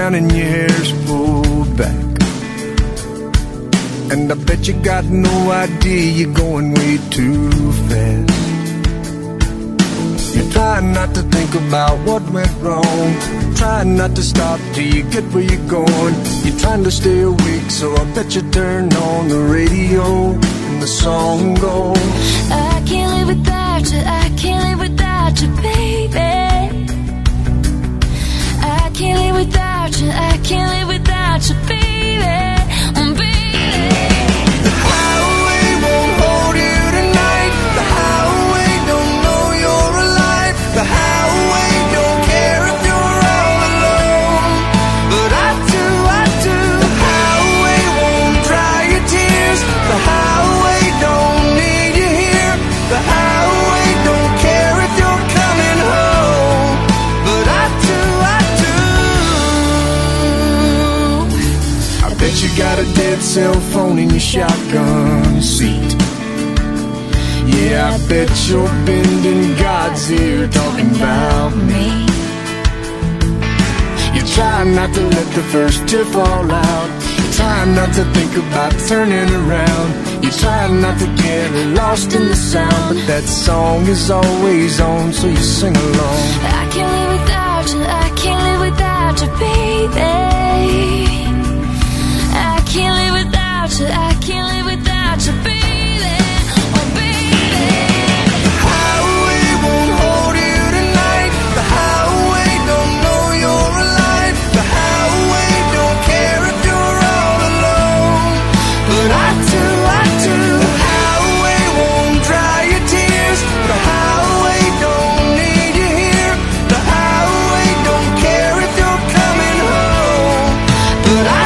down and your hair's pulled back. And I bet you got no idea you're going way too fast. You're trying not to think about what went wrong, trying not to stop till you get where you're going. You're trying to stay awake, so I bet you turn on the radio and the song goes, I can't live without you, I can't live without you, baby. I can't live without you, I can't live without you, baby. The highway won't hold you tonight. The highway don't know you're alive. The highway don't care if you're all alone. But I do. The highway won't dry your tears. The highway don't need you here. The highway don't care if you're coming home. But I do. I bet you got a dead cell phone in your shotgun seat. Yeah, I bet you're bending God's ear talking about me. You're trying not to let the first tear fall out. You're trying not to think about turning around. You're trying not to get lost in the sound. But that song is always on, so you sing along. I can't live without you, I can't live without you, baby. I can't live without you, I can't live without you, baby. Oh, baby. The highway won't hold you tonight. The highway don't know you're alive. The highway don't care if you're all alone. But I do. The highway won't dry your tears. The highway don't need you here. The highway don't care if you're coming home. But I